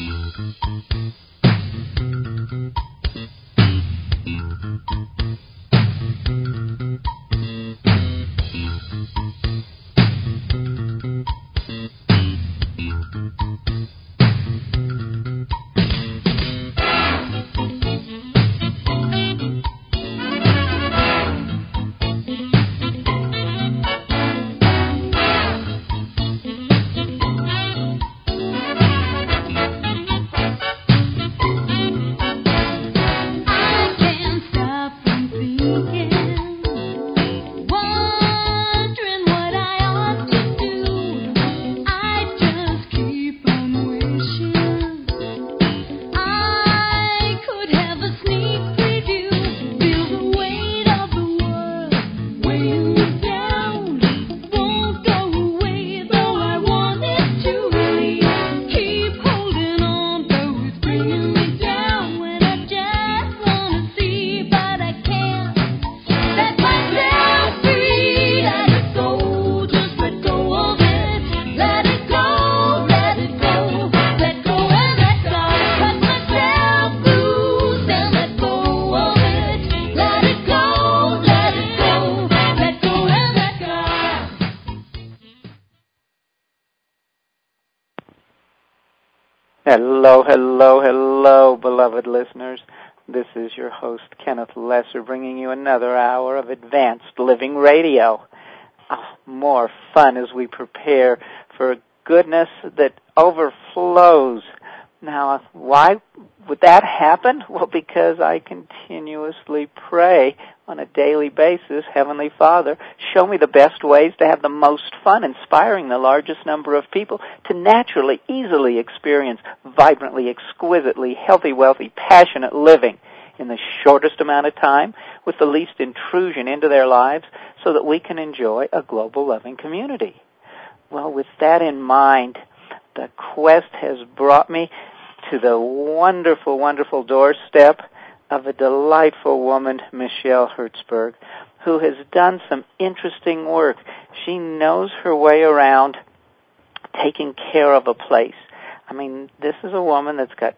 Hello, hello, hello, beloved listeners. This is your host, Kenneth Lesser, bringing you another hour of Advanced Living Radio. More fun as we prepare for goodness that overflows. Now, why would that happen? Well, because I continuously pray on a daily basis, Heavenly Father, show me the best ways to have the most fun, inspiring the largest number of people to naturally, easily experience vibrantly, exquisitely, healthy, wealthy, passionate living in the shortest amount of time with the least intrusion into their lives so that we can enjoy a global loving community. Well, with that in mind, the quest has brought me to the wonderful, wonderful doorstep of a delightful woman, Michelle Hertzberg, who has done some interesting work. She knows her way around taking care of a place. I mean, this is a woman that's got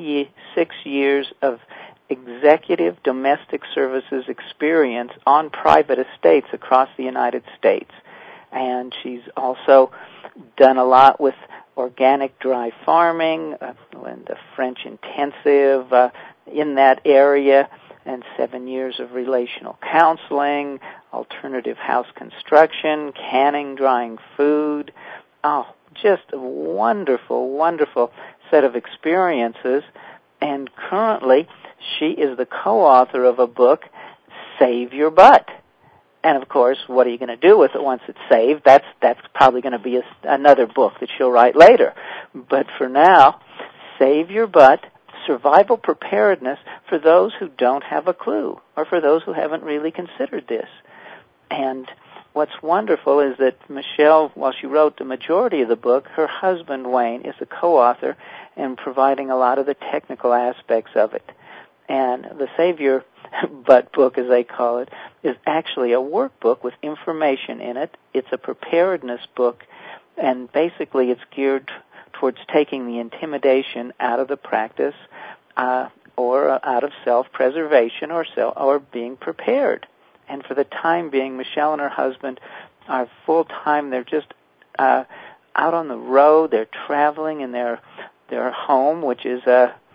26 years of executive domestic services experience on private estates across the United States. And she's also done a lot with organic dry farming and the French intensive in that area, and 7 years of relational counseling, alternative house construction, canning, drying food. Oh, just a wonderful, wonderful set of experiences. And currently, she is the co-author of a book, Save Your Butt. And, of course, what are you going to do with it once it's saved? That's probably going to be another book that she'll write later. But for now, Save Your Butt, Survival Preparedness for those who don't have a clue or for those who haven't really considered this. And what's wonderful is that Michelle, while she wrote the majority of the book, her husband, Wayne, is the co-author and providing a lot of the technical aspects of it. And the Save Your Butt book, as they call it, is actually a workbook with information in it. It's a preparedness book, and basically it's geared towards taking the intimidation out of the practice or out of self-preservation or being prepared. And for the time being, Michelle and her husband are full-time. They're just out on the road. They're traveling in their home, which is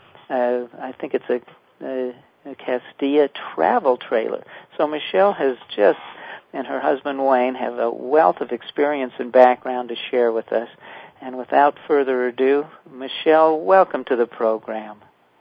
I think it's a Castilla travel trailer. So Michelle has just, and her husband Wayne, have a wealth of experience and background to share with us. And without further ado, Michelle, welcome to the program.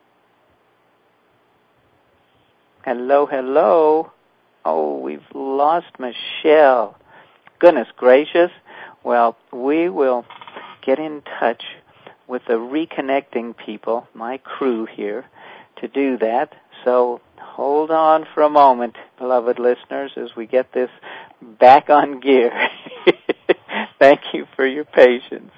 Hello, hello. Oh, we've lost Michelle. Goodness gracious. Well, we will get in touch with the reconnecting people, my crew here, to do that. So hold on for a moment, beloved listeners, as we get this back on gear. Thank you for your patience.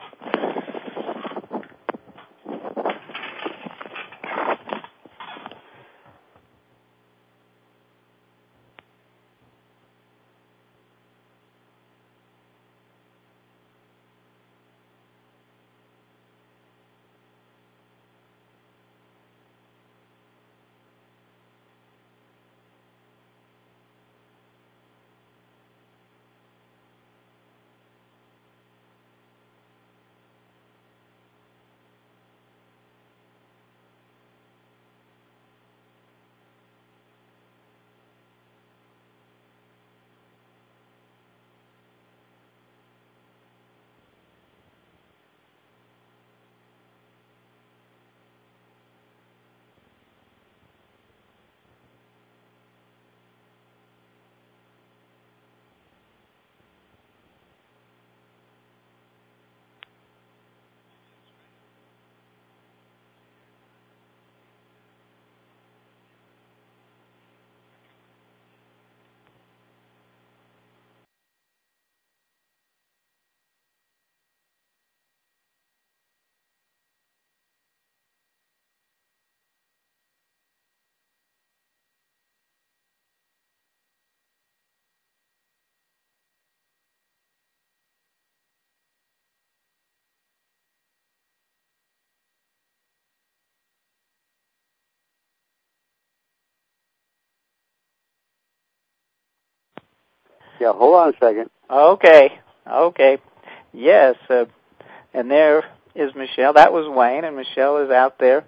Yeah, hold on a second. Okay. Yes, and there is Michelle. That was Wayne, and Michelle is out there,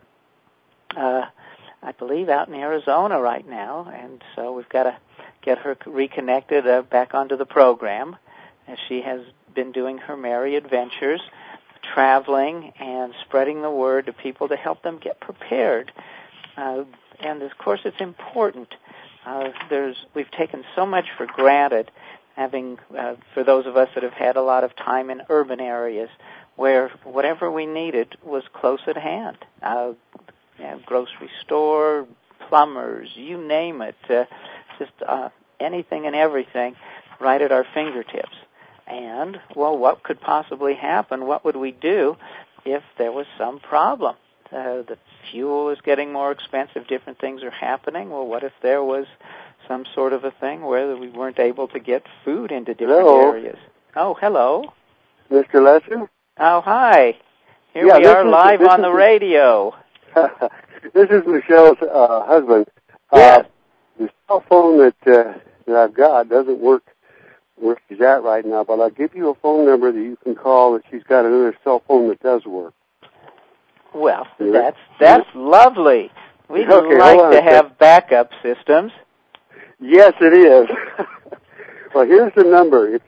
I believe out in Arizona right now, and so we've got to get her reconnected back onto the program, as she has been doing her merry adventures, traveling and spreading the word to people to help them get prepared. And of course, it's important. We've taken so much for granted, having for those of us that have had a lot of time in urban areas, where whatever we needed was close at hand. Grocery store, plumbers, you name it, just anything and everything right at our fingertips. And, well, what could possibly happen? What would we do if there was some problem? The fuel is getting more expensive, different things are happening. Well, what if there was some sort of a thing where we weren't able to get food into different areas? Oh, hello. Mr. Lesser? Oh, hi. Here we are live on the radio. This is Michelle's husband. Yes. The cell phone that I've got doesn't work where she's at right now, but I'll give you a phone number that you can call if she's got another cell phone that does work. Well, that's lovely. We'd like to have backup systems. Yes, it is. Well, here's the number. It's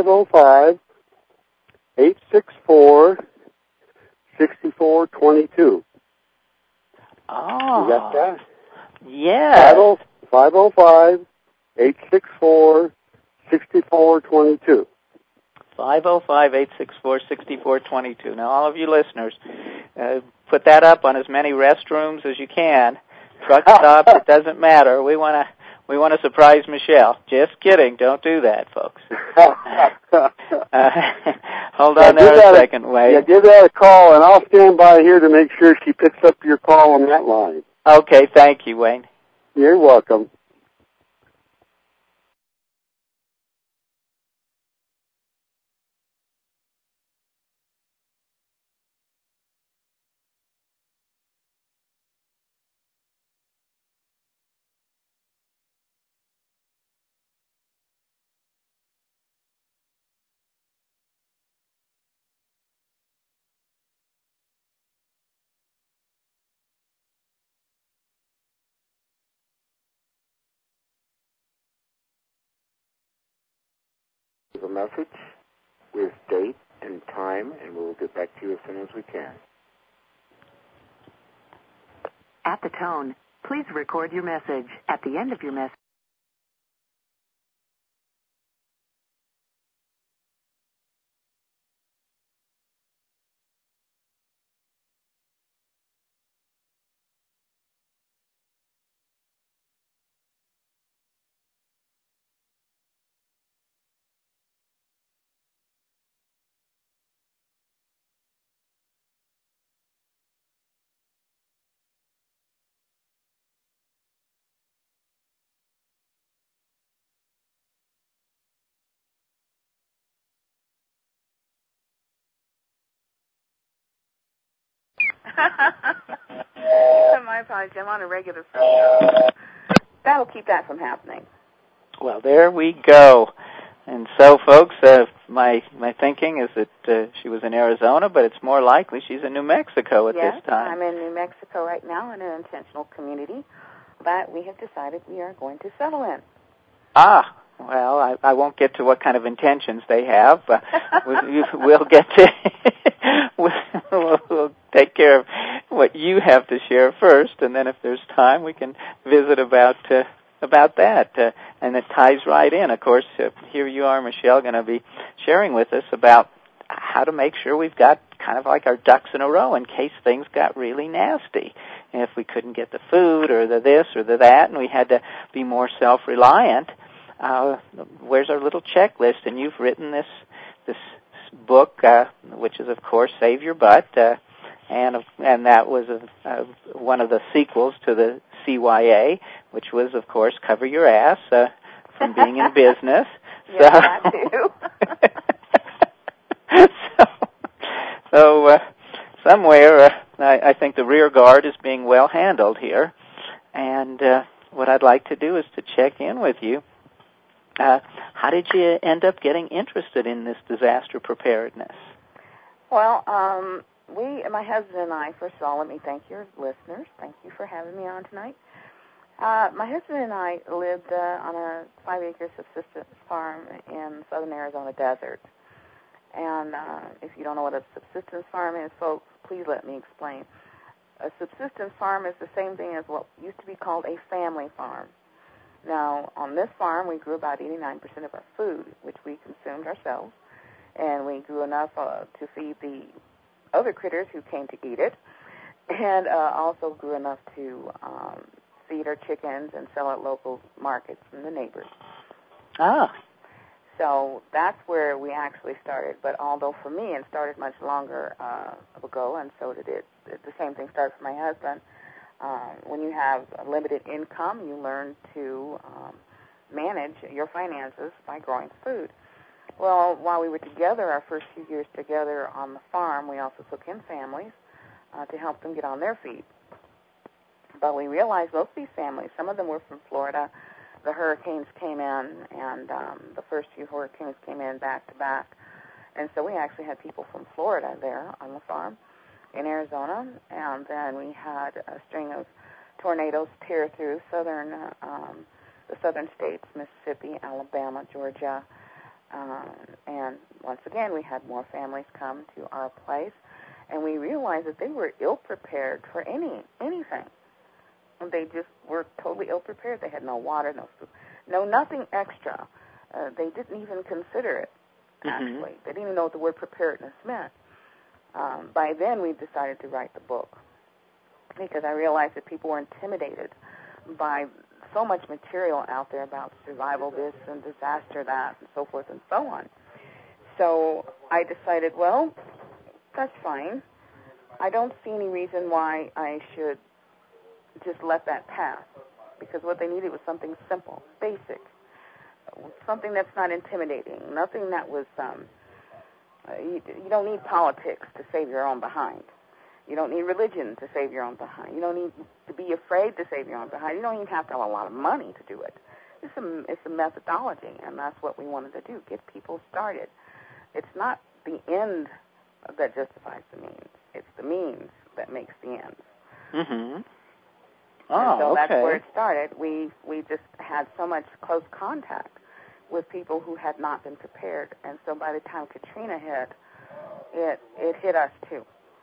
505-864-6422. Oh. You got that? Yes. 505-864-6422. 505-864-6422. Now, all of you listeners, put that up on as many restrooms as you can. Truck stops, it doesn't matter. We want to surprise Michelle. Just kidding. Don't do that, folks. Hold on there a second, Wade. Yeah, give that a call, and I'll stand by here to make sure she picks up your call on that line. Okay, thank you, Wayne. You're welcome. A message with date and time, and we'll get back to you as soon as we can. At the tone, please record your message. At the end of your message, My apologies. I'm on a regular phone. That'll keep that from happening. Well, there we go. And so, folks, my thinking is that she was in Arizona, but it's more likely she's in New Mexico at this time. I'm in New Mexico right now in an intentional community, but we have decided we are going to settle in. Ah, well, I won't get to what kind of intentions they have. We'll get to we'll take care of what you have to share first, and then if there's time, we can visit about that. And it ties right in. Of course, here you are, Michelle, going to be sharing with us about how to make sure we've got kind of like our ducks in a row in case things got really nasty. And if we couldn't get the food or the this or the that, and we had to be more self-reliant, where's our little checklist? And you've written this book, which is, of course, Save Your Butt, and that was one of the sequels to the CYA, which was, of course, Cover Your Ass from being in business. Yes, that too. So somewhere, I think the rear guard is being well handled here, and what I'd like to do is to check in with you How did you end up getting interested in this disaster preparedness? Well, my husband and I, first of all, let me thank your listeners. Thank you for having me on tonight. My husband and I lived on a 5-acre subsistence farm in southern Arizona desert. And if you don't know what a subsistence farm is, folks, please let me explain. A subsistence farm is the same thing as what used to be called a family farm. Now, on this farm, we grew about 89% of our food, which we consumed ourselves, and we grew enough to feed the other critters who came to eat it, and also grew enough to feed our chickens and sell at local markets from the neighbors. Ah. So that's where we actually started. But although for me it started much longer ago, and so did it, the same thing started for my husband. When you have a limited income, you learn to manage your finances by growing food. Well, while we were together, our first few years together on the farm, we also took in families to help them get on their feet. But we realized most of these families, some of them were from Florida. The hurricanes came in, and the first few hurricanes came in back to back. And so we actually had people from Florida there on the farm in Arizona, and then we had a string of tornadoes tear through the southern states, Mississippi, Alabama, Georgia. And once again, we had more families come to our place, and we realized that they were ill-prepared for anything. They just were totally ill-prepared. They had no water, no food, nothing extra. They didn't even consider it, actually. Mm-hmm. They didn't even know what the word preparedness meant. By then, we decided to write the book because I realized that people were intimidated by so much material out there about survival this and disaster that and so forth and so on. So I decided, well, that's fine. I don't see any reason why I should just let that pass, because what they needed was something simple, basic, something that's not intimidating, nothing that was, you don't need politics to save your own behind. You don't need religion to save your own behind. You don't need to be afraid to save your own behind. You don't even have to have a lot of money to do it. It's a methodology, and that's what we wanted to do, get people started. It's not the end that justifies the means. It's the means that makes the ends. Mm-hmm. Oh, and so okay. That's where it started. We just had so much close contact with people who had not been prepared, and so by the time Katrina hit, it hit us too.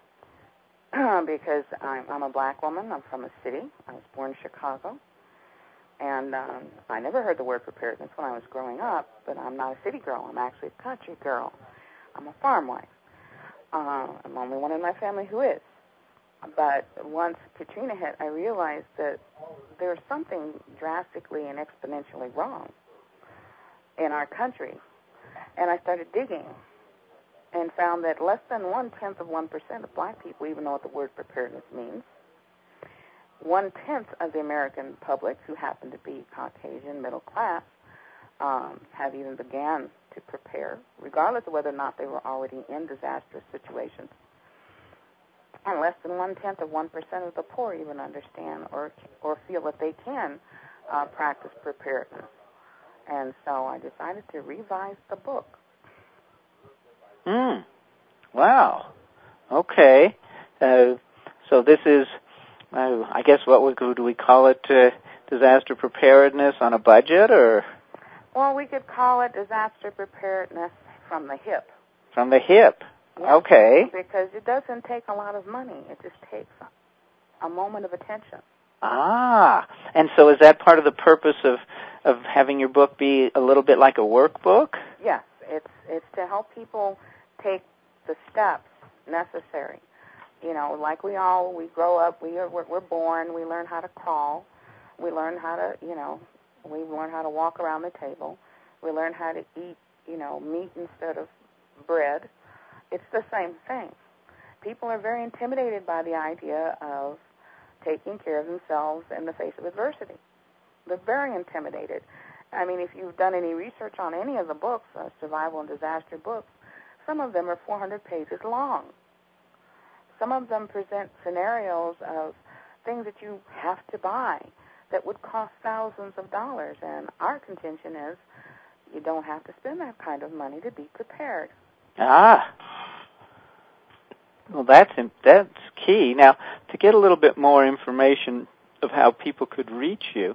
Because I'm a black woman. I'm from a city. I was born in Chicago. And I never heard the word preparedness when I was growing up, but I'm not a city girl. I'm actually a country girl. I'm a farm wife. I'm the only one in my family who is. But once Katrina hit, I realized that there's something drastically and exponentially wrong in our country. And I started digging and found that less than 0.1% of black people even know what the word preparedness means. 1/10 of the American public, who happen to be Caucasian, middle class, have even began to prepare, regardless of whether or not they were already in disastrous situations. And less than 0.1% of the poor even understand or feel that they can practice preparedness. And so I decided to revise the book. Wow. Okay. So this is, I guess, do we call it? Disaster preparedness on a budget, or? Well, we could call it disaster preparedness from the hip. From the hip. Yeah, okay. Because it doesn't take a lot of money. It just takes a moment of attention. Ah. And so is that part of the purpose of having your book be a little bit like a workbook? Yes. It's to help people take the steps necessary. You know, like we grow up, we're born, we learn how to crawl, we learn how to, we learn how to walk around the table, we learn how to eat, meat instead of bread. It's the same thing. People are very intimidated by the idea of taking care of themselves in the face of adversity. They're very intimidated. I mean, if you've done any research on any of the books, survival and disaster books, some of them are 400 pages long. Some of them present scenarios of things that you have to buy that would cost thousands of dollars. And our contention is you don't have to spend that kind of money to be prepared. Ah. Well, that's key. Now, to get a little bit more information of how people could reach you,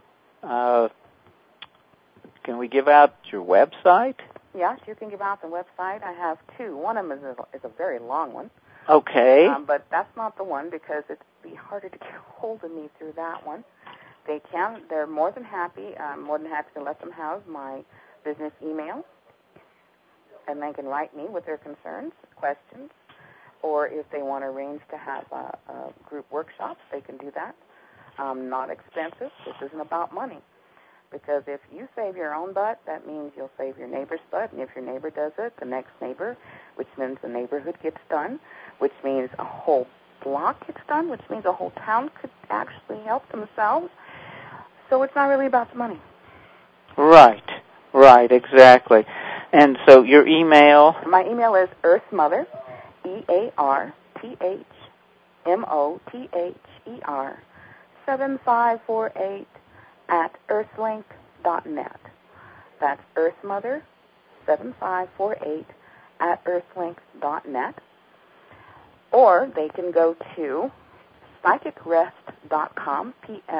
can we give out your website? Yes, you can give out the website. I have two. One of them is a very long one. Okay. But that's not the one because it'd be harder to get hold of me through that one. They're more than happy. I'm more than happy to let them have my business email, and they can write me with their concerns, questions, or if they want to arrange to have a group workshops, they can do that. Not expensive. This isn't about money. Because if you save your own butt, that means you'll save your neighbor's butt. And if your neighbor does it, the next neighbor, which means the neighborhood gets done, which means a whole block gets done, which means a whole town could actually help themselves. So it's not really about the money. Right, exactly. And so your email? My email is earthmother, EARTHMOTHER, 7548 at earthlink.net. That's earthmother, 7548 at earthlink.net. Or they can go to psychicrest.com,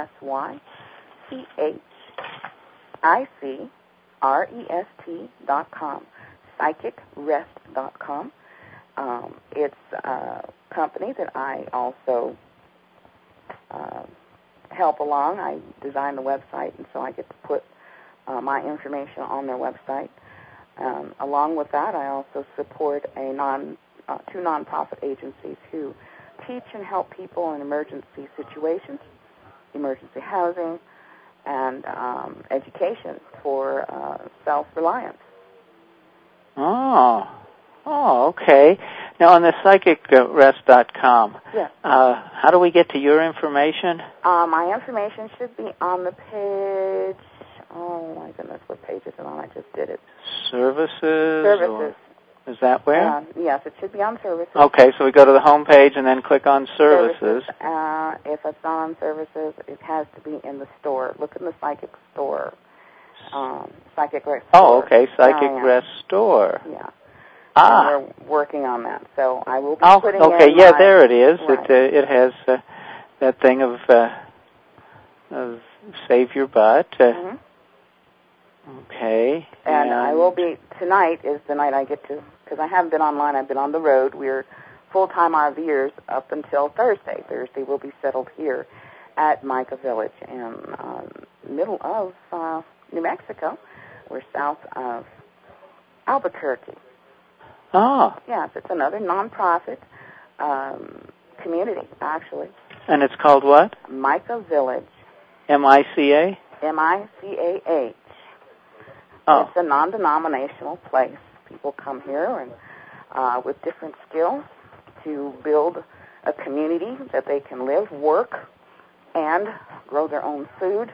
PSYCHICREST.com, psychicrest.com. It's a company that I also help along. I design the website, and so I get to put my information on their website. Along with that, I also support two nonprofit agencies who teach and help people in emergency situations, emergency housing, and education for self-reliance. Oh, okay. Now, on the psychicrest.com, yes. How do we get to your information? My information should be on the page. Oh, my goodness, what page is it on? I just did it. Services. Is that where? Yes, it should be on services. Okay, so we go to the home page and then click on services. If it's not on services, it has to be in the store. Look in the Psychic store. Psychic Rest store. Oh, okay, Psychic Rest store. Yeah. Ah. And we're working on that. So I will be putting okay, in there it is. Right. It has that thing of save your butt. Mm-hmm. Okay. And I will be, tonight is the night I get to, because I haven't been online, I've been on the road. We're full-time RVers up until Thursday. Thursday we'll be settled here at Micah Village in middle of New Mexico. We're south of Albuquerque. Oh. Yes, it's another nonprofit community, actually. And it's called what? Micah Village. M-I-C-A? M-I-C-A-H. Oh. It's a non-denominational place. People come here and with different skills to build a community that they can live, work, and grow their own food.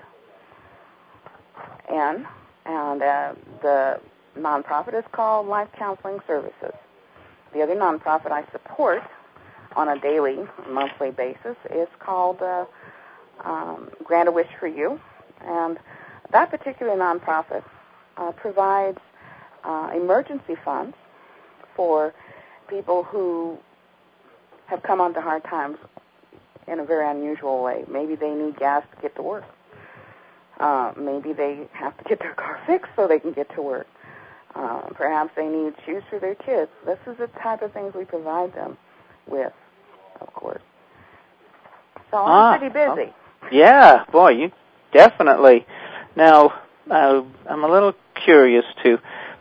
And the nonprofit is called Life Counseling Services. The other nonprofit I support on a daily, monthly basis is called Grant a Wish for You. And that particular nonprofit provides emergency funds for people who have come onto hard times in a very unusual way. Maybe they need gas to get to work. Maybe they have to get their car fixed so they can get to work. Perhaps they need shoes for their kids. This is the type of things we provide them with, of course. So I'm pretty busy. Yeah, boy, you definitely. Now, I'm a little curious too.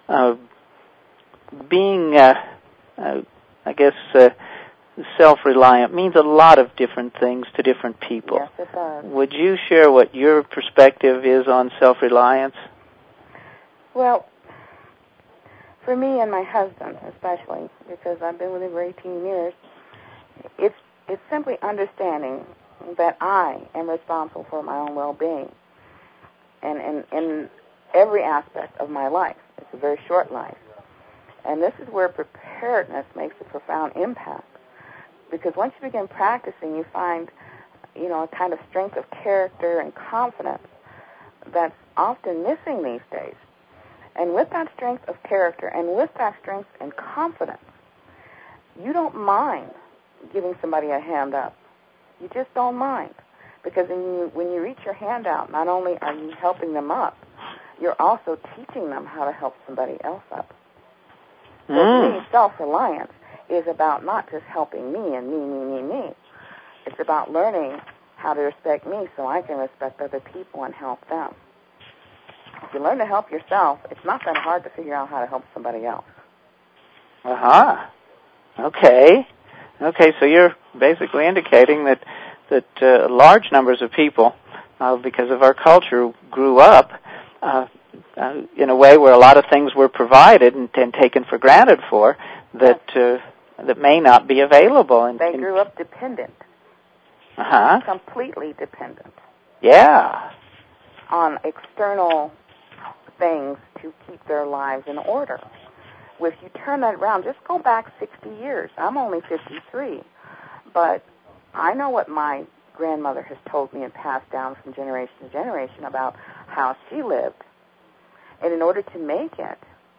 Being, I guess, self-reliant means a lot of different things to different people. Yes, it does. Would you share what your perspective is on self-reliance? Well, for me and my husband especially, because I've been with him for 18 years, it's simply understanding that I am responsible for my own well-being. And in every aspect of my life. It's a very short life. And this is where preparedness makes a profound impact. Because once you begin practicing, you find, a kind of strength of character and confidence that's often missing these days. And with that strength of character and with that strength and confidence, you don't mind giving somebody a hand up. You just don't mind. Because when you reach your hand out, not only are you helping them up, you're also teaching them how to help somebody else up. So to me, self-reliance is about not just helping me and me. It's about learning how to respect me so I can respect other people and help them. If you learn to help yourself, it's not that hard to figure out how to help somebody else. Okay, so you're basically indicating that large numbers of people, because of our culture, grew up in a way where a lot of things were provided and taken for granted for that may not be available. They grew up dependent. Completely dependent. Yeah. On external things to keep their lives in order. If you turn that around, just go back 60 years. I'm only 53, but I know what my grandmother has told me and passed down from generation to generation about how she lived. And in order to make it,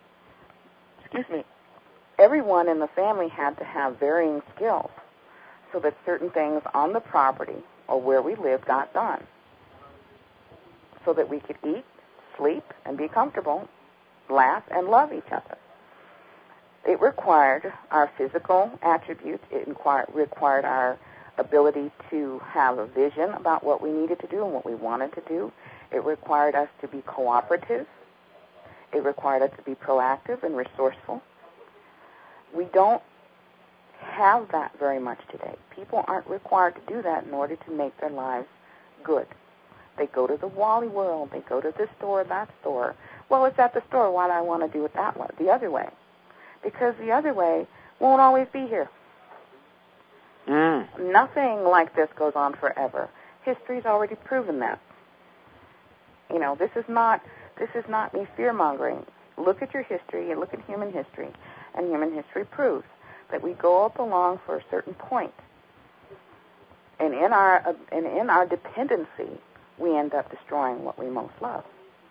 everyone in the family had to have varying skills so that certain things on the property or where we lived got done, so that we could eat, sleep, and be comfortable, laugh, and love each other. It required our physical attributes. It required our ability to have a vision about what we needed to do and what we wanted to do. It required us to be cooperative. It required us to be proactive and resourceful. We don't have that very much today. People aren't required to do that in order to make their lives good. They go to the Wally World. They go to this store, that store. Well, it's at the store. Why do I want to do it that way, the other way? Because the other way won't always be here. Nothing like this goes on forever. History's already proven that. This is not me fear-mongering. Look at your history and look at human history, and human history proves that we go up along for a certain point. And in our dependency, we end up destroying what we most love.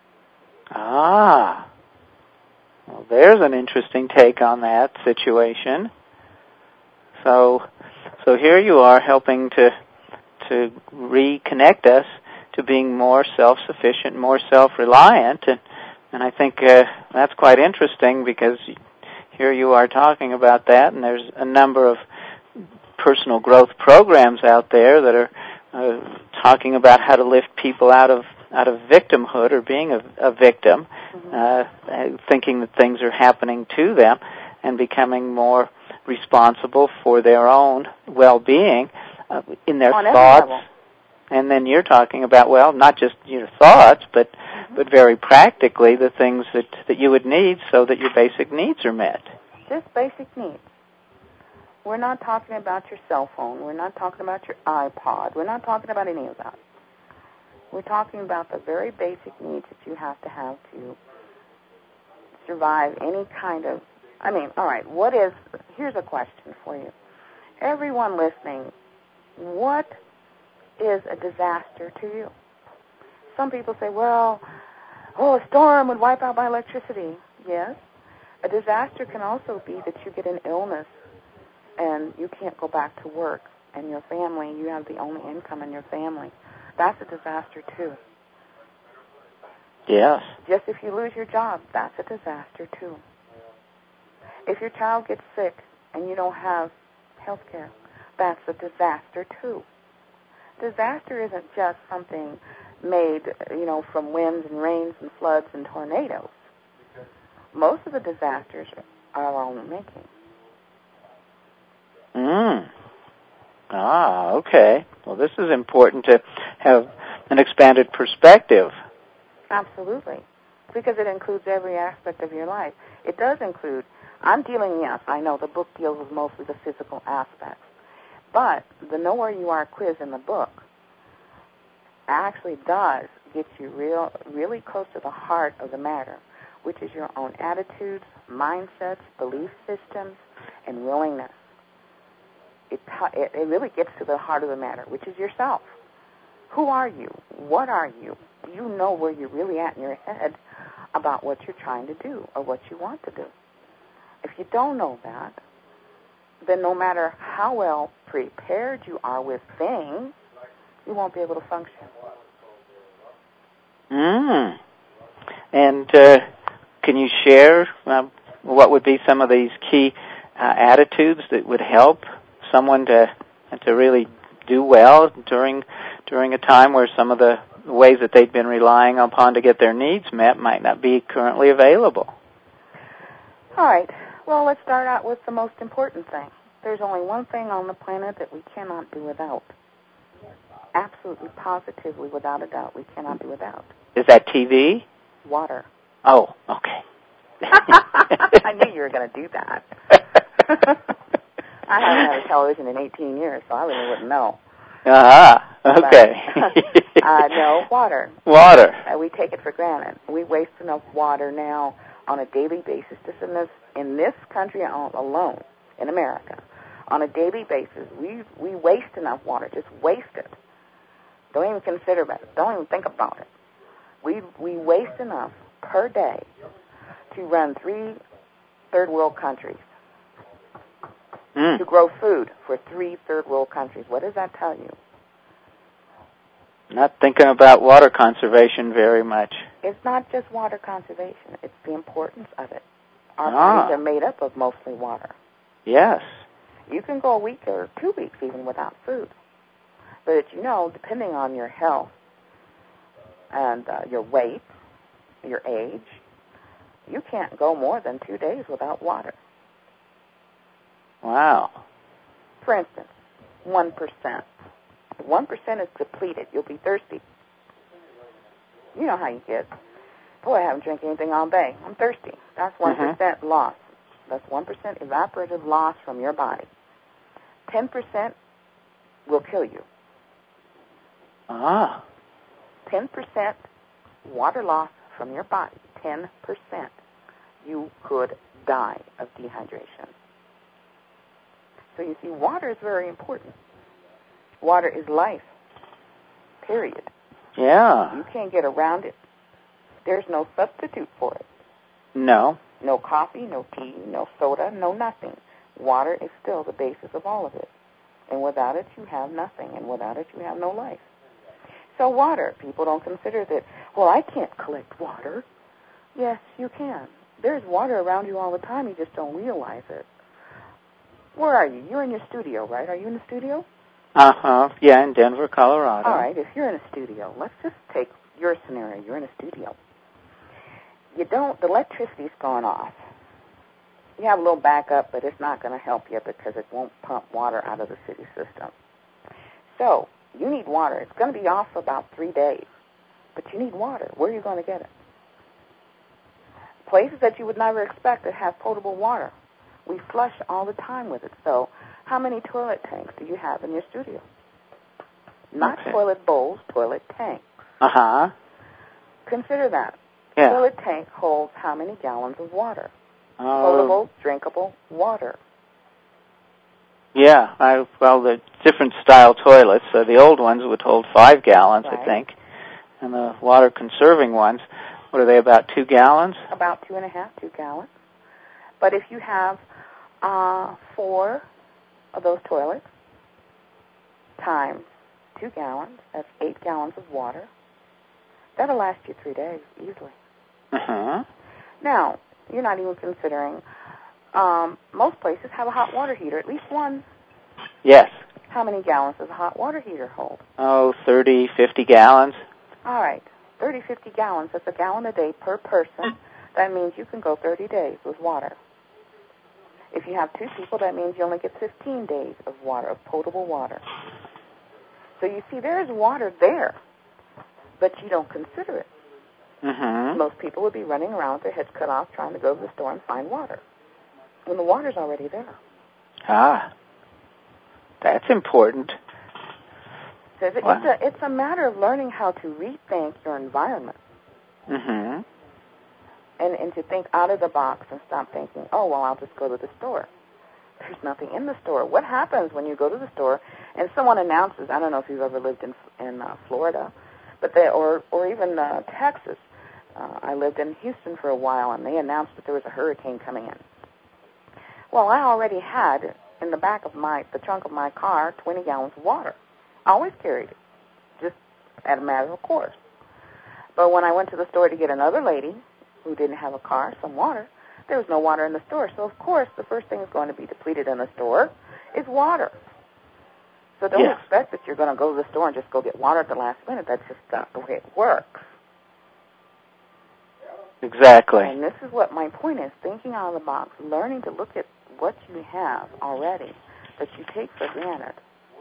Well, there's an interesting take on that situation. So here you are helping to reconnect us to being more self-sufficient, more self-reliant, and I think that's quite interesting because here you are talking about that, and there's a number of personal growth programs out there that are talking about how to lift people out of victimhood or being a victim, thinking that things are happening to them and becoming more responsible for their own well-being in their thoughts. And then you're talking about, well, not just your thoughts, but very practically the things that you would need so that your basic needs are met. Just basic needs. We're not talking about your cell phone. We're not talking about your iPod. We're not talking about any of that. We're talking about the very basic needs that you have to survive any kind of... all right, here's a question for you. Everyone listening, what is a disaster to you? Some people say, a storm would wipe out my electricity. Yes. A disaster can also be that you get an illness and you can't go back to work, and your family, you have the only income in your family. That's a disaster, too. Yes. Just if you lose your job, that's a disaster, too. If your child gets sick and you don't have health care, that's a disaster, too. Disaster isn't just something made, from winds and rains and floods and tornadoes. Most of the disasters are our own making. Okay. Well, this is important to have an expanded perspective. Absolutely. Because it includes every aspect of your life. It does include, I know the book deals with mostly the physical aspects, but the Know Where You Are quiz in the book actually does get you really close to the heart of the matter, which is your own attitudes, mindsets, belief systems, and willingness. It really gets to the heart of the matter, which is yourself. Who are you? What are you? Do you know where you're really at in your head? about what you're trying to do or what you want to do. If you don't know that, then no matter how well prepared you are with things, you won't be able to function. And can you share what would be some of these key attitudes that would help someone to really do well during a time where some of the ways that they've been relying upon to get their needs met might not be currently available? All right. Well, let's start out with the most important thing. There's only one thing on the planet that we cannot do without. Absolutely, positively, without a doubt, we cannot do without. Is that TV? Water. Oh, okay. I knew you were going to do that. I haven't had a television in 18 years, so I really wouldn't know. Okay. No, water. Water. We take it for granted. We waste enough water now on a daily basis, just in this country alone, in America. On a daily basis, we waste enough water, just waste it. Don't even consider it. Don't even think about it. We waste enough per day to run 3 third world countries, to grow food for 3 third world countries. What does that tell you? Not thinking about water conservation very much. It's not just water conservation. It's the importance of it. Our bodies are made up of mostly water. Yes. You can go a week or 2 weeks even without food. But depending on your health and your weight, your age, you can't go more than 2 days without water. Wow. For instance, 1%. 1% is depleted. You'll be thirsty. You know how you get. Boy, I haven't drank anything all day. I'm thirsty. That's 1% loss. That's 1% evaporative loss from your body. 10% will kill you. 10% water loss from your body. 10%. You could die of dehydration. So you see, water is very important. Water is life. Period. Yeah. You can't get around it. There's no substitute for it. No. No coffee, no tea, no soda, no nothing. Water is still the basis of all of it. And without it, you have nothing. And without it, you have no life. So water, people don't consider that, well, I can't collect water. Yes, you can. There's water around you all the time. You just don't realize it. Where are you? You're in your studio, right? Are you in the studio? Yeah, in Denver, Colorado. All right, if you're in a studio, let's just take your scenario. You're in a studio. The electricity's gone off. You have a little backup, but it's not going to help you because it won't pump water out of the city system. So, you need water. It's going to be off for about 3 days, but you need water. Where are you going to get it? Places that you would never expect that have potable water. We flush all the time with it. So, how many toilet tanks do you have in your studio? Not toilet bowls, toilet tanks. Consider that. Yeah. Toilet tank holds how many gallons of water? Potable, drinkable water. Yeah. The different style toilets, the old ones would hold 5 gallons, right. I think. And the water-conserving ones, what are they, about 2 gallons? About 2.5, 2 gallons. But if you have 4 of those toilets times 2 gallons, that's 8 gallons of water. That'll last you 3 days easily. Now, you're not even considering, most places have a hot water heater, at least one. Yes. How many gallons does a hot water heater hold? 30, 50 gallons. All right, 30, 50 gallons. That's a gallon a day per person. That means you can go 30 days with water. If you have 2 people, that means you only get 15 days of water, of potable water. So you see, there is water there, but you don't consider it. Most people would be running around with their heads cut off trying to go to the store and find water, when the water's already there. That's important. So it's a matter of learning how to rethink your environment. And to think out of the box and stop thinking, oh, well, I'll just go to the store. There's nothing in the store. What happens when you go to the store and someone announces, I don't know if you've ever lived in Florida, but or even Texas, I lived in Houston for a while, and they announced that there was a hurricane coming in. Well, I already had in the back of the trunk of my car 20 gallons of water. I always carried it, just as a matter of course. But when I went to the store to get another lady who didn't have a car some water, there was no water in the store. So, of course, the first thing that's going to be depleted in the store is water. So don't expect that you're going to go to the store and just go get water at the last minute. That's just not the way it works. Exactly. And this is what my point is, thinking out of the box, learning to look at what you have already that you take for granted.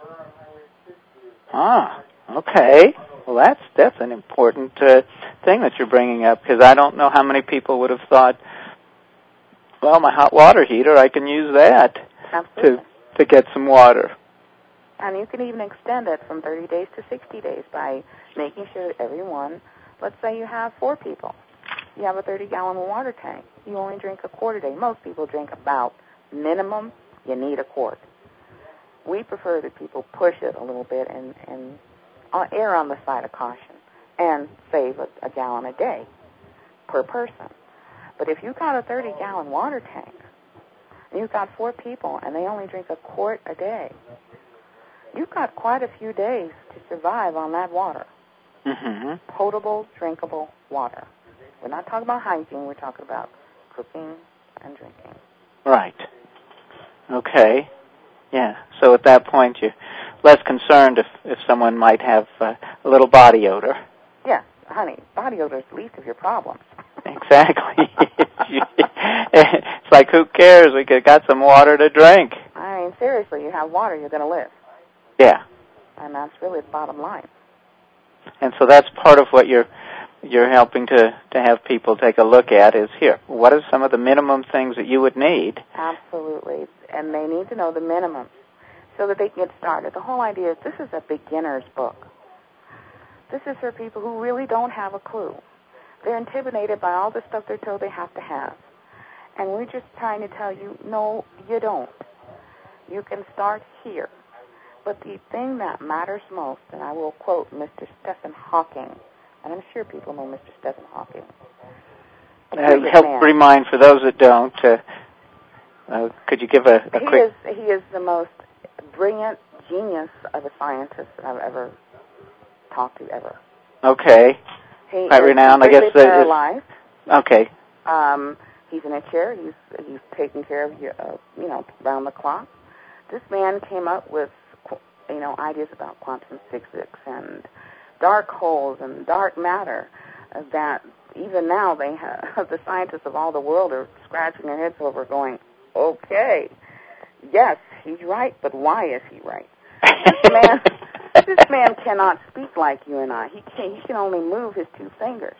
Ah, okay. Well, that's an important thing that you're bringing up, because I don't know how many people would have thought, well, my hot water heater, I can use that to get some water. And you can even extend it from 30 days to 60 days by making sure that everyone, let's say you have 4 people. You have a 30-gallon water tank. You only drink a quart a day. Most people drink about minimum, you need a quart. We prefer that people push it a little bit and err on the side of caution and save a gallon a day per person. But if you've got a 30-gallon water tank and you've got 4 people and they only drink a quart a day, you've got quite a few days to survive on that water. Mm-hmm. Potable, drinkable water. We're not talking about hygiene. We're talking about cooking and drinking. Right. Okay. Yeah. So at that point, you're less concerned if someone might have a little body odor. Yeah, honey, body odor is the least of your problems. Exactly. It's like, who cares? We got some water to drink. I mean, seriously, you have water, you're going to live. Yeah. And that's really the bottom line. And so that's part of what you're helping to have people take a look at is, here, what are some of the minimum things that you would need? Absolutely. And they need to know the minimum so that they can get started. The whole idea is this is a beginner's book. This is for people who really don't have a clue. They're intimidated by all the stuff they're told they have to have. And we're just trying to tell you, no, you don't. You can start here. But the thing that matters most, and I will quote Mr. Stephen Hawking, and I'm sure people know Mr. Stephen Hawking. Help remind for those that don't. Could you give a quick... He is the most brilliant genius of a scientist that I've ever talked to, ever. Okay. Quite renowned, I guess. Paralyzed. Okay. He's in a chair. He's taking care of you, round the clock. This man came up with, ideas about quantum physics and dark holes and dark matter that even now they have, the scientists of all the world are scratching their heads over going, okay, yes, he's right, but why is he right? This man cannot speak like you and I. He can only move his 2 fingers.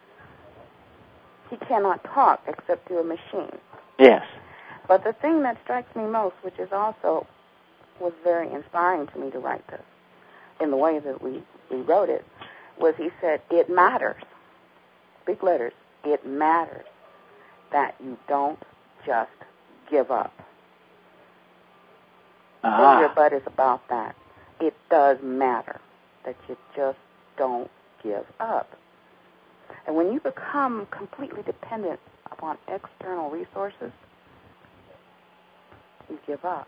He cannot talk except through a machine. Yes. But the thing that strikes me most, which is also was very inspiring to me to write this, in the way that we wrote it, was he said, it matters, big letters, it matters that you don't just give up. Your butt is about that. It does matter that you just don't give up. And when you become completely dependent upon external resources, you give up.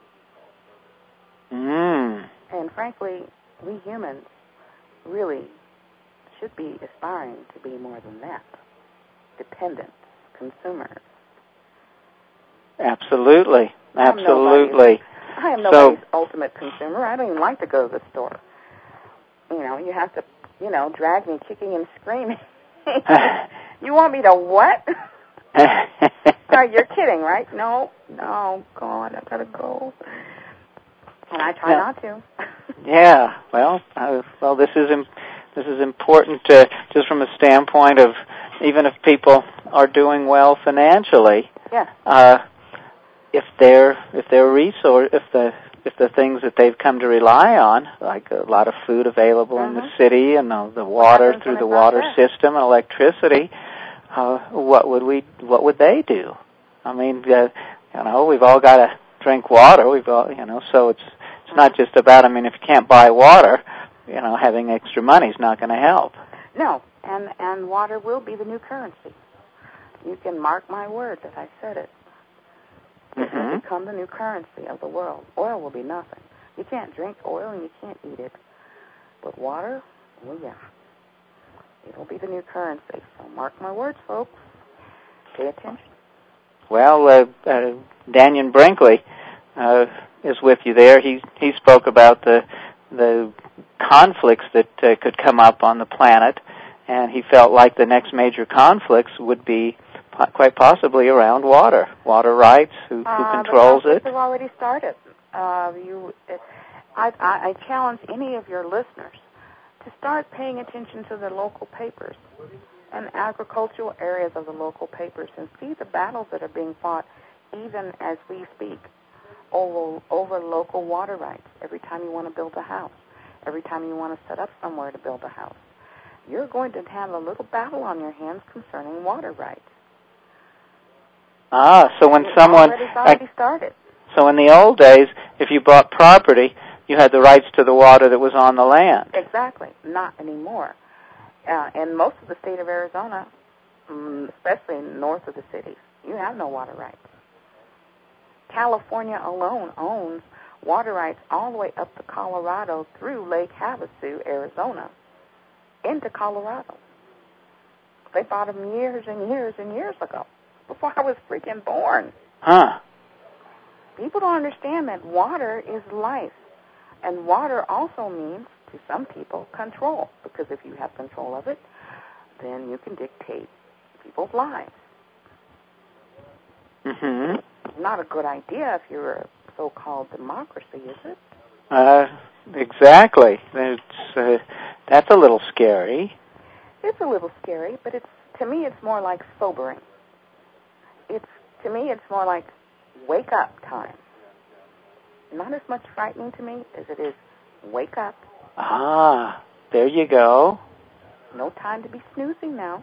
And frankly, we humans really should be aspiring to be more than that. Dependent consumers. Absolutely. I am nobody's ultimate consumer. I don't even like to go to the store. You have to, drag me kicking and screaming. You want me to what? Sorry, you're kidding, right? No, God, I gotta go. And I try not to. Yeah, well, this is important just from a standpoint of even if people are doing well financially. Yeah. If the things that they've come to rely on, like a lot of food available in the city and the water through the water system and electricity, what would they do? I mean, we've all got to drink water. So it's not just about. I mean, if you can't buy water, having extra money is not going to help. No, and water will be the new currency. You can mark my word that I said it. It will become the new currency of the world. Oil will be nothing. You can't drink oil and you can't eat it. But water, oh yeah, it'll be the new currency. So mark my words, folks. Pay attention. Well, Daniel Brinkley is with you there. He spoke about the conflicts that could come up on the planet, and he felt like the next major conflicts would be quite possibly around water rights, who controls it. The conflicts have already started. I challenge any of your listeners to start paying attention to the local papers and agricultural areas of the local papers and see the battles that are being fought even as we speak over local water rights. Every time you want to build a house, every time you want to set up somewhere to build a house, you're going to have a little battle on your hands concerning water rights. So when someone... It's already started. So in the old days, if you bought property, you had the rights to the water that was on the land. Exactly. Not anymore. In most of the state of Arizona, especially north of the cities, you have no water rights. California alone owns water rights all the way up to Colorado through Lake Havasu, Arizona, into Colorado. They bought them years and years and years ago, before I was freaking born. People don't understand that water is life. And water also means, to some people, control. Because if you have control of it, then you can dictate people's lives. Not a good idea if you're a so-called democracy, is it? Exactly. That's a little scary. It's a little scary, but to me it's more like sobering. To me it's more like wake up time. Not as much frightening to me as it is wake up. There you go. No time to be snoozing now.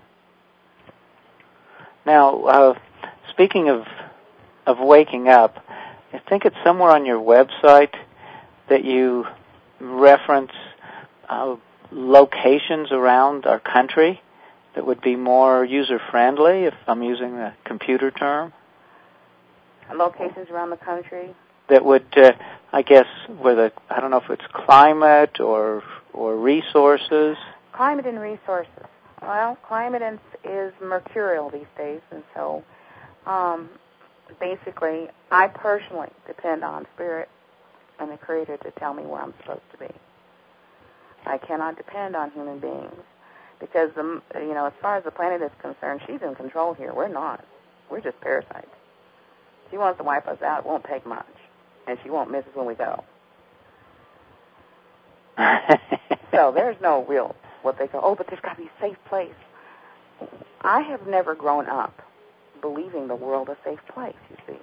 Now, speaking of waking up, I think it's somewhere on your website that you reference locations around our country that would be more user-friendly, if I'm using the computer term. Locations around the country? That would, I guess, I don't know if it's climate or resources. Climate and resources. Well, climate is mercurial these days, and so basically, I personally depend on Spirit and the Creator to tell me where I'm supposed to be. I cannot depend on human beings because, as far as the planet is concerned, she's in control here. We're not. We're just parasites. She wants to wipe us out. It won't take much. And she won't miss us when we go. So there's no real, what they go, but there's got to be a safe place. I have never grown up believing the world a safe place, you see.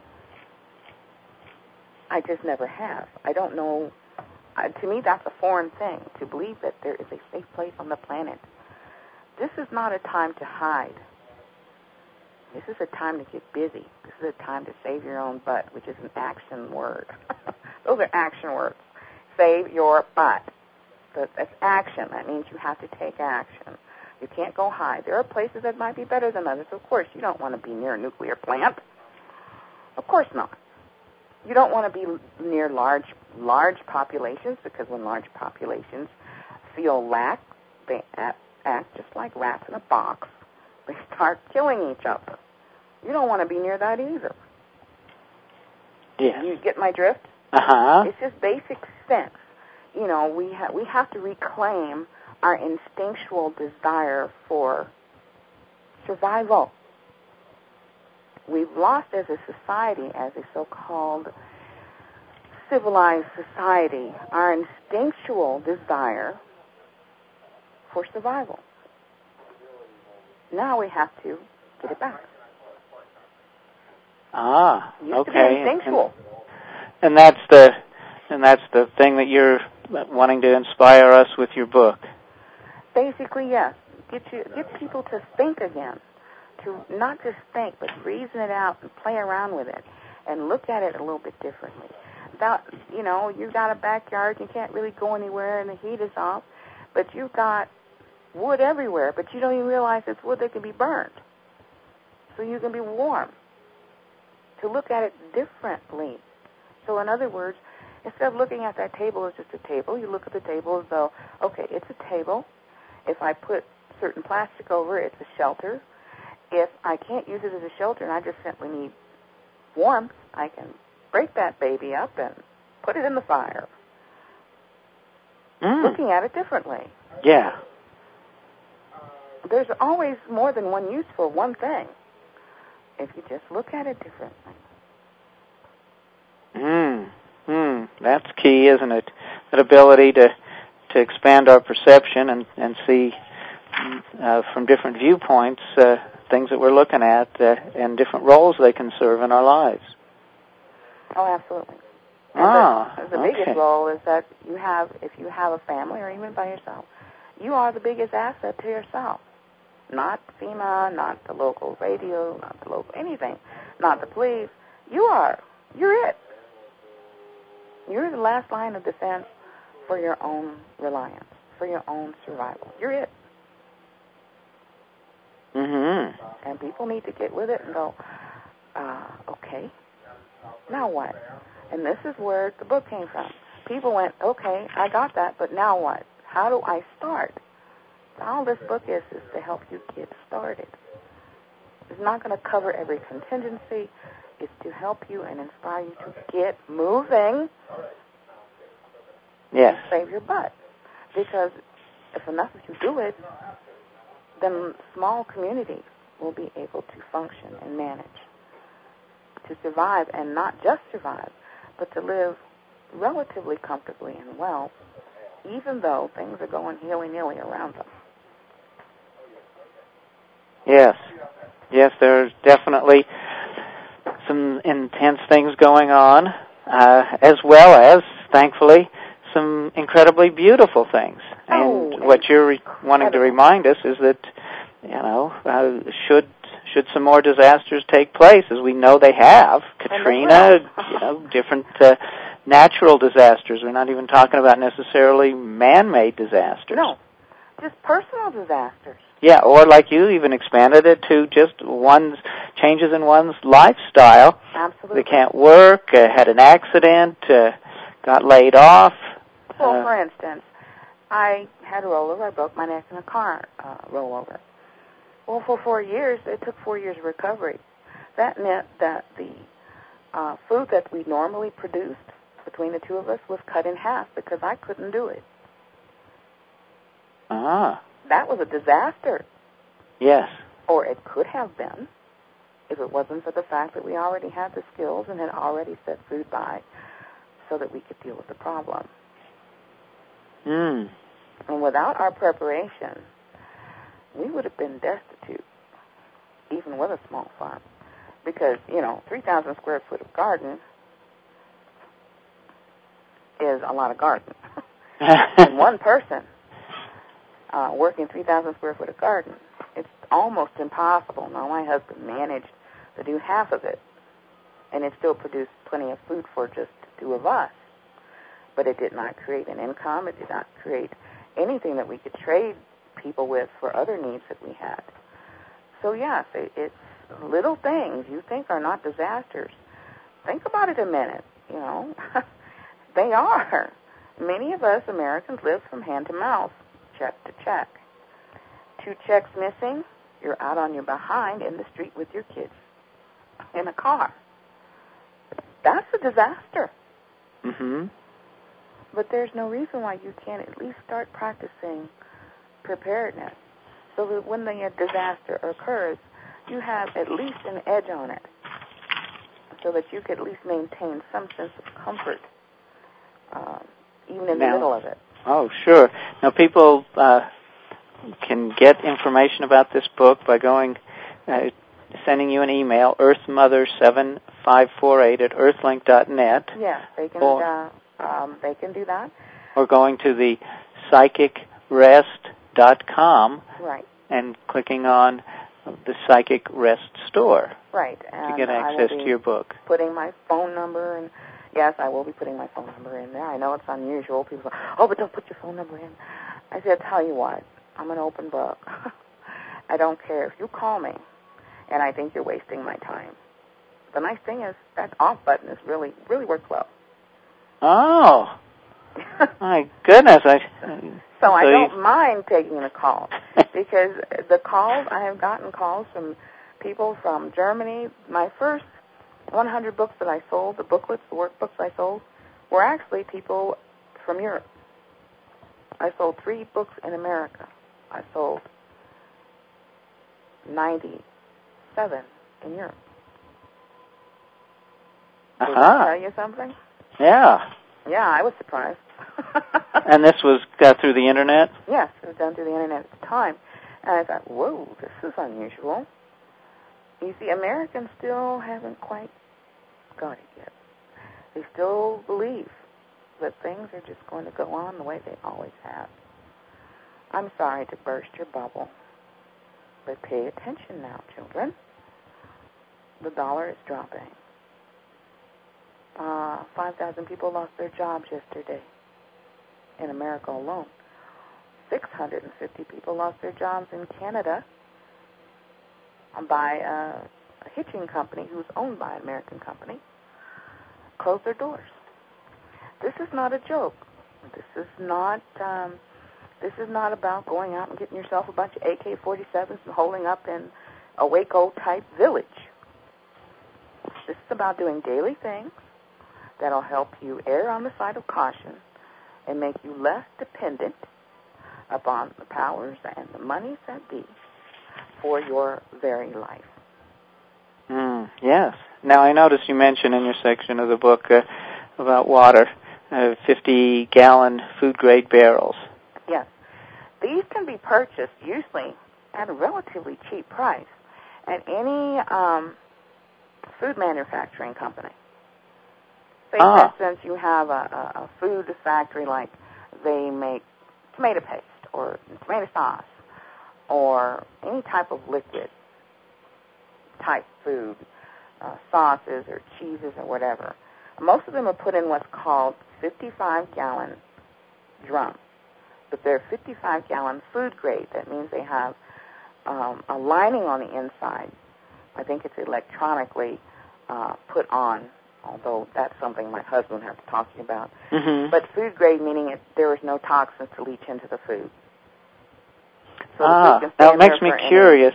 I just never have. I don't know. To me, that's a foreign thing, to believe that there is a safe place on the planet. This is not a time to hide. This is a time to get busy. This is a time to save your own butt, which is an action word. Those are action words. Save your butt. That's action. That means you have to take action. You can't go hide. There are places that might be better than others. Of course, you don't want to be near a nuclear plant. Of course not. You don't want to be near large populations, because when large populations feel lack, they act just like rats in a box. They start killing each other. You don't want to be near that either. Yeah. You get my drift? It's just basic sense. We have to reclaim our instinctual desire for survival. We've lost as a society, as a so-called civilized society, our instinctual desire for survival. Now we have to get it back. Used to be instinctual. And that's the thing that you're wanting to inspire us with your book. Basically, yes. Get people to think again, to not just think, but reason it out and play around with it, and look at it a little bit differently. You've got a backyard, you can't really go anywhere, and the heat is off, but you've got wood everywhere, but you don't even realize it's wood that can be burned. So you can be warm. To look at it differently. So in other words, instead of looking at that table as just a table, you look at the table as though, okay, it's a table. If I put certain plastic over it, it's a shelter. If I can't use it as a shelter and I just simply need warmth, I can break that baby up and put it in the fire. Looking at it differently. Yeah. There's always more than one use for one thing if you just look at it differently. That's key, isn't it? That ability to expand our perception and see from different viewpoints things that we're looking at and different roles they can serve in our lives. Oh, absolutely. The biggest role is that you have, if you have a family or even by yourself, you are the biggest asset to yourself. Not FEMA, not the local radio, not the local anything, not the police. You are. You're it. You're the last line of defense for your own reliance, for your own survival. You're it. Mm-hmm. And people need to get with it and go, okay, now what? And this is where the book came from. People went, okay, I got that, but now what? How do I start? All this book is to help you get started. It's not going to cover every contingency. It's to help you and inspire you to get moving. Yes. And save your butt. Because if enough of you do it, then small communities will be able to function and manage, to survive, and not just survive, but to live relatively comfortably and well, even though things are going hilly-nilly around them. Yes. Yes, there's definitely some intense things going on, as well as, thankfully, some incredibly beautiful things. And what you're wanting to remind us is that, should some more disasters take place, as we know they have, Katrina, different natural disasters. We're not even talking about necessarily man-made disasters. No, just personal disasters. Yeah, or like you even expanded it to just changes in one's lifestyle. Absolutely. They can't work, had an accident, got laid off. Well, for instance, I had a rollover. I broke my neck in a car rollover. Well, for 4 years, it took 4 years of recovery. That meant that the food that we normally produced between the two of us was cut in half because I couldn't do it. That was a disaster. Yes. Or it could have been if it wasn't for the fact that we already had the skills and had already set food by so that we could deal with the problem. And without our preparation, we would have been destitute, even with a small farm. Because, 3,000 square foot of garden is a lot of garden. And one person working 3,000 square foot of garden, it's almost impossible. Now, my husband managed to do half of it, and it still produced plenty of food for just the two of us. But it did not create an income. It did not create anything that we could trade people with for other needs that we had. So, yes, it's little things you think are not disasters. Think about it a minute, They are. Many of us Americans live from hand to mouth, check to check. 2 checks missing, you're out on your behind in the street with your kids in a car. That's a disaster. Mm-hmm. But there's no reason why you can't at least start practicing preparedness so that when the disaster occurs, you have at least an edge on it so that you can at least maintain some sense of comfort even in the middle of it. Oh, sure. Now, people can get information about this book by sending you an email, earthmother7548@earthlink.net. Yes, they can do that. Or going to the psychicrest.com right. and clicking on the Psychic Rest store. Right. To get access to your book. Putting my phone number in. Yes, I will be putting my phone number in there. I know it's unusual. People go, but don't put your phone number in. I said, tell you what, I'm an open book. I don't care if you call me and I think you're wasting my time. The nice thing is that off button is really works well. Oh, my goodness! So I don't mind taking a call because the calls, I have gotten calls from people from Germany. My first 100 books that I sold, the booklets, the workbooks I sold, were actually people from Europe. I sold 3 books in America. I sold 97 in Europe. Does that tell you something? Yeah. Yeah, I was surprised. And this was got through the Internet? Yes, it was done through the Internet at the time. And I thought, whoa, this is unusual. You see, Americans still haven't quite got it yet. They still believe that things are just going to go on the way they always have. I'm sorry to burst your bubble, but pay attention now, children. The dollar is dropping. 5,000 people lost their jobs yesterday in America alone. 650 people lost their jobs in Canada by a hitching company who's owned by an American company, closed their doors. This is not a joke. This is not about going out and getting yourself a bunch of AK-47s and holding up in a Waco-type village. This is about doing daily things that'll help you err on the side of caution and make you less dependent upon the powers and the monies that be for your very life. Yes. Now, I noticed you mentioned in your section of the book about water, 50-gallon food-grade barrels. Yes. These can be purchased usually at a relatively cheap price at any food manufacturing company. Say, for instance, you have a food factory, like they make tomato paste or tomato sauce or any type of liquid type food, sauces or cheeses or whatever. Most of them are put in what's called 55-gallon drums, but they're 55-gallon food grade. That means they have a lining on the inside. I think it's electronically put on, although that's something my husband would have to talk to you about. Mm-hmm. But food grade, meaning there is no toxins to leach into the food. So the food can now it makes me curious.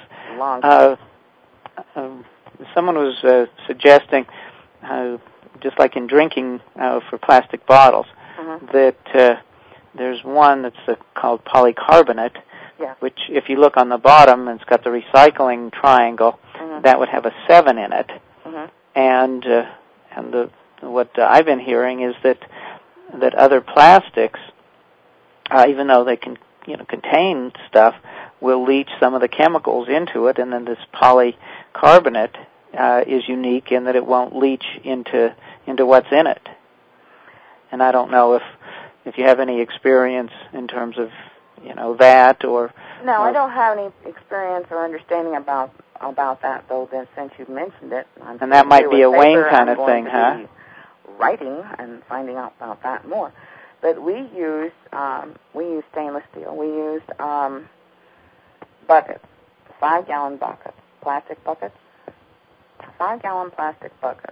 Someone was suggesting, just like in drinking for plastic bottles, that there's one that's called polycarbonate, which if you look on the bottom, it's got the recycling triangle, that would have a 7 in it. And what I've been hearing is that other plastics, even though they can contain stuff, will leach some of the chemicals into it, and then this polycarbonate is unique in that it won't leach into what's in it. And I don't know if you have any experience in terms of that or. No, I don't have any experience or understanding about that, though. Then since you mentioned it, and that might be a Wayne kind of thing, huh? Writing and finding out about that more. But we used stainless steel. We used buckets, 5-gallon buckets, plastic buckets, 5-gallon plastic buckets.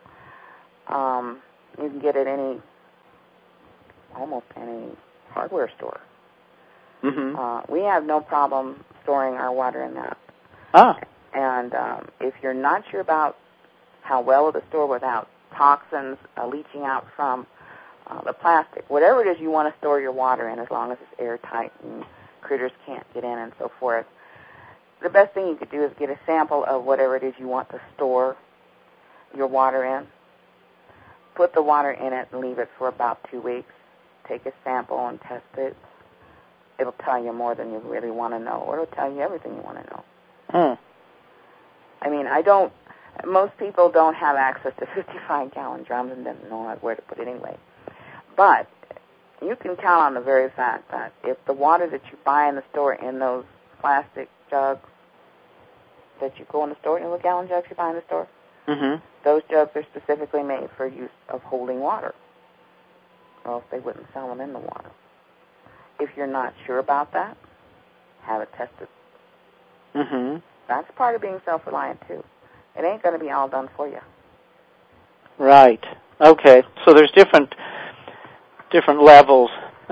You can get it almost any hardware store. We have no problem storing our water in that. And if you're not sure about how well it'll store without toxins leaching out from the plastic, whatever it is you want to store your water in, as long as it's airtight and critters can't get in and so forth, the best thing you could do is get a sample of whatever it is you want to store your water in. Put the water in it and leave it for about 2 weeks. Take a sample and test it. It'll tell you more than you really want to know, or it'll tell you everything you want to know. I mean, most people don't have access to 55-gallon drums and don't know where to put it anyway. But you can count on the very fact that if the water that you buy in the store in those plastic jugs that you go in the store, the gallon jugs you buy in the store, those jugs are specifically made for use of holding water, or else they wouldn't sell them in the water. If you're not sure about that, have it tested. Mm-hmm. That's part of being self-reliant, too. It ain't going to be all done for you. Right. Okay. So there's different levels.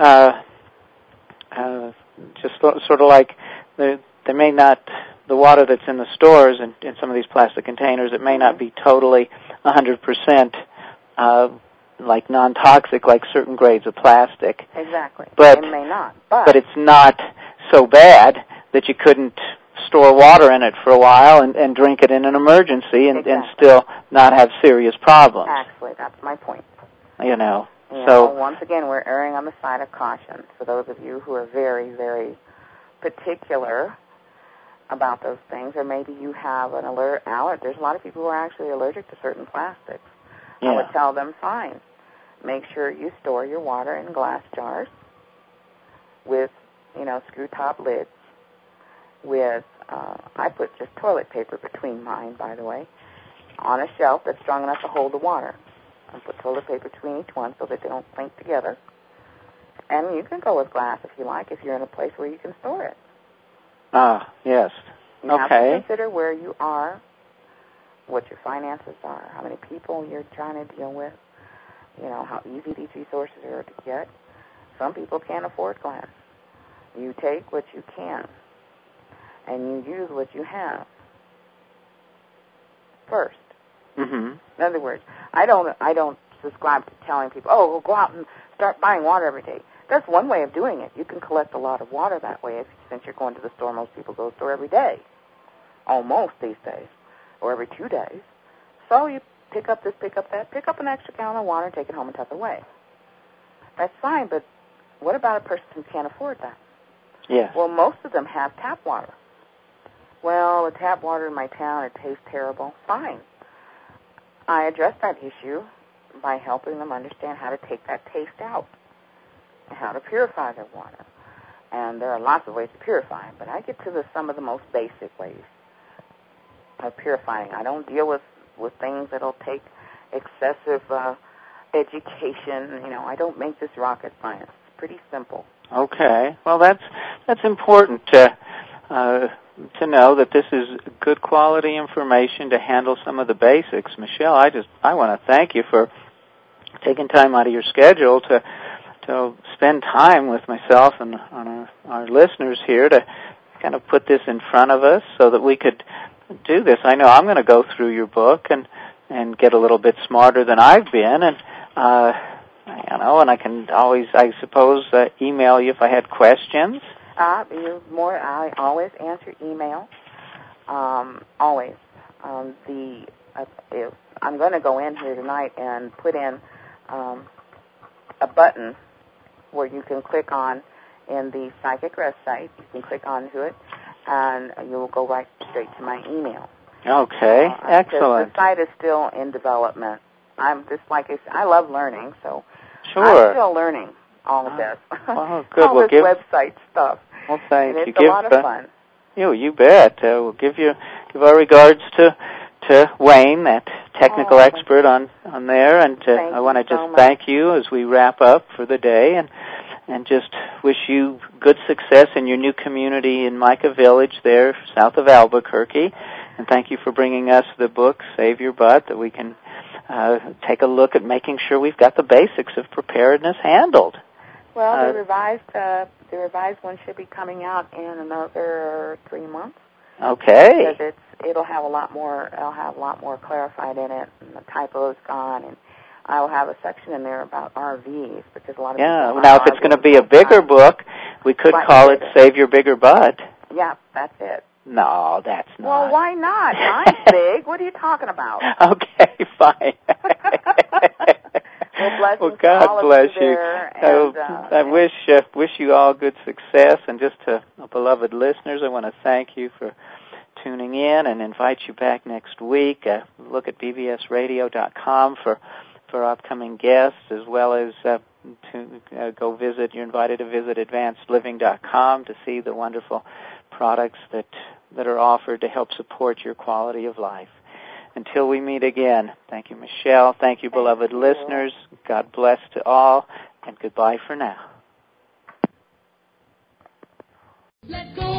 Just sort of like there may not, the water that's in the stores and in some of these plastic containers, it may not be totally 100% like non-toxic like certain grades of plastic. Exactly. But it may not. But it's not so bad that you couldn't store water in it for a while and drink it in an emergency and still not have serious problems. Actually, that's my point. You know. So once again, we're erring on the side of caution. For those of you who are very, very particular about those things, or maybe you have an allergy. There's a lot of people who are actually allergic to certain plastics. Yeah. I would tell them, fine, make sure you store your water in glass jars with, screw-top lids, with, I put just toilet paper between mine, by the way, on a shelf that's strong enough to hold the water. And put toilet paper between each one so that they don't clink together. And you can go with glass if you like, if you're in a place where you can store it. Ah, yes. You have to consider where you are, what your finances are, how many people you're trying to deal with, how easy these resources are to get. Some people can't afford glass. You take what you can, and you use what you have first. Mm-hmm. In other words, I don't subscribe to telling people, well, go out and start buying water every day. That's one way of doing it. You can collect a lot of water that way. Since you're going to the store, most people go to the store every day, almost these days, or every 2 days. So you pick up this, pick up that, pick up an extra gallon of water and take it home and tuck it away. That's fine, but what about a person who can't afford that? Yes. Well, most of them have tap water. Well, the tap water in my town, it tastes terrible. Fine. I address that issue by helping them understand how to take that taste out and how to purify their water. And there are lots of ways to purify it, but I get to some of the most basic ways of purifying. I don't deal with things that will take excessive education. I don't make this rocket science. It's pretty simple. Okay. Well, that's important to know that this is good quality information to handle some of the basics. Michelle, I want to thank you for taking time out of your schedule to spend time with myself and on our listeners here to kind of put this in front of us so that we could do this. I know I'm going to go through your book and get a little bit smarter than I've been, and and I can always, I suppose, email you if I had questions. I always answer email. Always. I'm going to go in here tonight and put in a button where you can click on in the Psychic Rest site. You can click onto it, and you will go right straight to my email. Okay, excellent. The site is still in development. I'm just I love learning, so sure. I'm still learning all of this. Well, good. All this website stuff. Well, thank and you. It's a lot of fun. You bet. We'll give our regards to Wayne, that technical expert on there, and I want to just thank you as we wrap up for the day, and just wish you good success in your new community in Micah Village there, south of Albuquerque, and thank you for bringing us the book, Save Your Butt, that we can take a look at making sure we've got the basics of preparedness handled. Well, the revised one should be coming out in another 3 months. Okay. Because it'll have a lot more clarified in it, and the typos gone, and I'll have a section in there about RVs because a lot of people. Now if it's going to be a bigger book, we could call it Save Your Bigger Butt. Yeah, that's it. No, that's not. Well, why not? Mine's big. What are you talking about? Okay, fine. Well, God bless you. I wish you all good success, and just to beloved listeners, I want to thank you for tuning in and invite you back next week. Look at bbsradio.com for upcoming guests, as well as go visit. You're invited to visit advancedliving.com to see the wonderful products that are offered to help support your quality of life. Until we meet again, thank you, Michelle. Thank you, beloved listeners. God bless to all, and goodbye for now. Let go.